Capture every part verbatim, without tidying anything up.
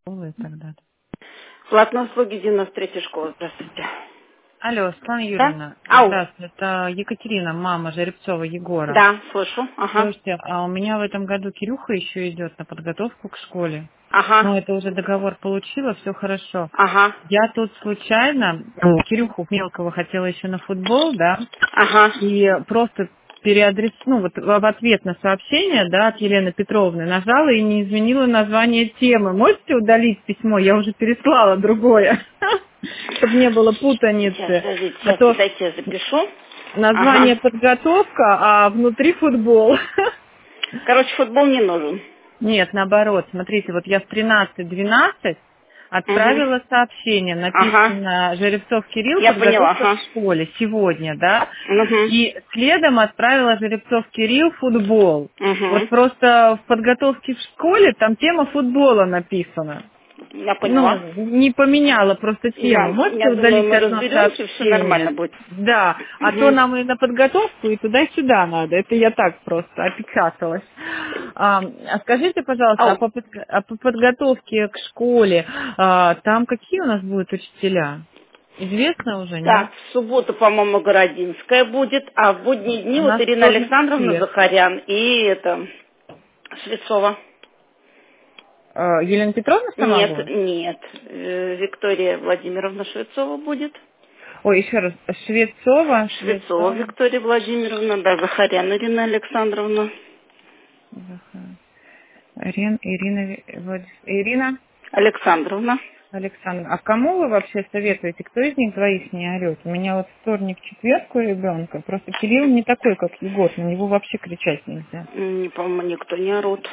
школы и так далее. Платные услуги девяносто третья школа. Здравствуйте. Алло, Светлана Да? Юрьевна, Ау. здравствуйте, это Екатерина, мама Жеребцова Егора. Да, слышу. Ага. Слушайте, а у меня в этом году Кирюха еще идет на подготовку к школе. Ага. Ну, это уже договор получила, все хорошо. Ага. Я тут случайно, ну, Кирюху мелкого хотела еще на футбол, да, Ага. и просто переадрес, ну, вот в в ответ на сообщение, да, от Елены Петровны нажала и не изменила название темы. Можете удалить письмо? Я уже переслала другое, чтобы не было Сейчас, путаницы. подождите, А сейчас, то дайте я запишу. название Ага. подготовка, а внутри футбол. Короче, футбол не нужен. Нет, наоборот, смотрите, вот я в тринадцать двенадцать Угу. отправила сообщение, Ага. написано Жеребцов Кирилл, Я поняла, подготовка к ага. школе сегодня, да, Угу. и следом отправила Жеребцов Кирилл футбол. Вот Угу. просто в подготовке в школе там тема футбола написана. Я поняла. Ну, не поменяла просто Да, тему. Можете я думаю, удалить мы одно разберемся, все нормально сообщение? будет. Да, а то Угу. нам и на подготовку, и туда-сюда надо. Это я так просто опечаталась. А, а скажите, пожалуйста, а Ау. по, подго- а по подготовке к школе, а, там какие у нас будут учителя? Известно уже, нет? Так, в субботу, по-моему, Городинская будет, а в будние дни У вот нас Ирина вторник, Александровна четверг. Захарян и это Швецова. А, Елена Петровна сама Нет, будет? нет. Э, Виктория Владимировна Швецова будет. Ой, еще раз. Швецова, Швецова Швецова. Виктория Владимировна, да, Захарян Ирина Александровна. Захар- Ирина, Ирина, Ви- Влад- Ирина Александровна. Александровна. А кому вы вообще советуете? Кто из них двоих не орет? У меня вот вторник, четверг у ребенка. Просто Кирилл не такой, как Егор. На него вообще кричать нельзя. М, Не, по-моему, никто не орут.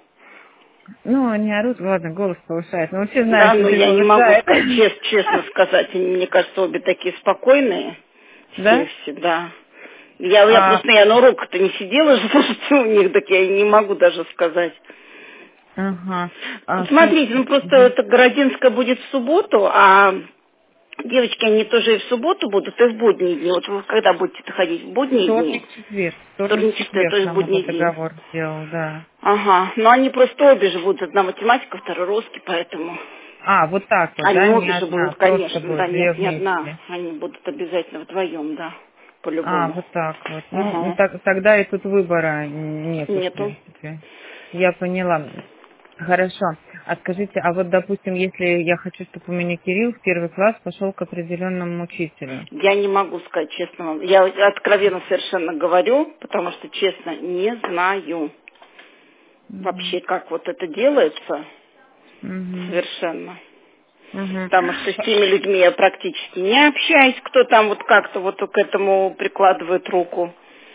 Ну, они орут, ладно, голос повышает. Но все знают, Да, что но ты я не могу повышает. сказать, чест- честно сказать, они, мне кажется, обе такие спокойные. Все Да? всегда. Я, я А, просто, я на уроках-то не сидела же слушайте, у них, так я и не могу даже сказать. ага. А, слушай, Смотрите, ну просто мгм. это Городинская будет в субботу, а девочки, они тоже и в субботу будут, и в будние дни. Вот вы когда будете ходить? В будние дни? Вторник, четверг. Вторник, Вторник, четверг, то четверг есть в нам уже будний день. договор сделал, да. Ага, но они просто обе же будут, одна математика, второй русский, поэтому... А, вот так вот, Они да, не обе же одна, будут, просто конечно, будет да, две нет, не одна. вместе. Они будут обязательно вдвоем, да, А, по-любому. вот так вот. Ну, ну, Ага. так- тогда и тут выбора нету, в Нету. принципе. Я поняла. Хорошо. А скажите, а вот, допустим, если я хочу, чтобы у меня Кирилл в первый класс пошел к определенному учителю. Я не могу сказать честно вам. Я откровенно совершенно говорю, потому что, честно, не знаю Угу. вообще, как вот это делается Угу. совершенно. Угу. Потому что с теми людьми я практически не общаюсь, кто там вот как-то вот к этому прикладывает руку.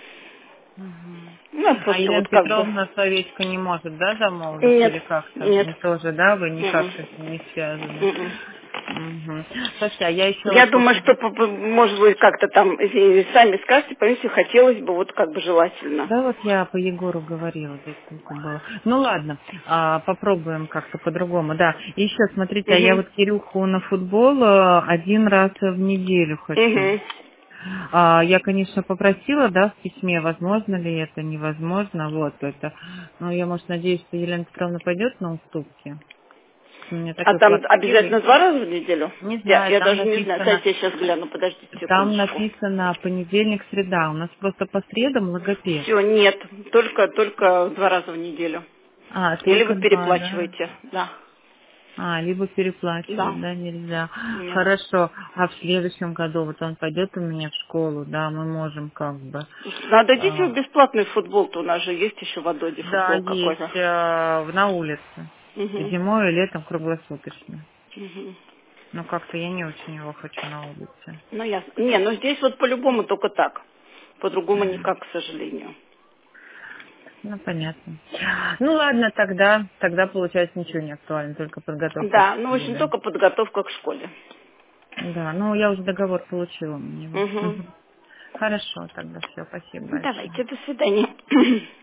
Ну, я А просто Елена вот как бы... Петровна словечко не может, да, замолвить? Нет, Или как-то? нет. Не тоже, да, вы никак Мгм. с этим не связаны? Мгм. Угу. Слушайте, а я еще Я вот по думаю, поводу... что, по- по- может быть, как-то там э, сами скажете, понимаете, хотелось бы, вот как бы желательно. Да, вот я по Егору говорила, здесь только было. Ну ладно, а, попробуем как-то по-другому, да. И еще, смотрите, а я Угу. вот Кирюху на футбол э, один раз в неделю хочу. Угу. А, я, конечно, попросила, да, в письме, возможно ли это, невозможно, вот это. Но я, может, надеюсь, что Елена Петровна пойдет на уступки. У меня А такой там плаксивый. обязательно два раза в неделю? Не Я, знаю, я там даже не знаю. написано, Кстати, я сейчас гляну, подождите там секундочку. написано понедельник, среда. У нас просто по средам логопед. Все, нет, только, только два раза в неделю. А, Или вы только два, да? переплачиваете, да. А, либо Да. переплачивать, да, нельзя. Нет. Хорошо. А в следующем году вот он пойдет у меня в школу, да, мы можем как бы. Надо идите в а, бесплатный футбол-то, у нас же есть еще в Адоде да, футбол есть какой-то. э, на улице. Угу. Зимой и летом круглосуточно. Угу. Но как-то я не очень его хочу на улице. Ну, ясно. Не, ну здесь вот по-любому только так. По-другому никак, к сожалению. Ну, понятно. Ну, ладно, тогда, тогда получается ничего не актуально, только подготовка к Да, ну, в школе, общем, да? только подготовка к школе. Да, ну, я уже договор получила у него. Угу. Мгм. Хорошо, тогда все, спасибо большое. Давайте, до свидания.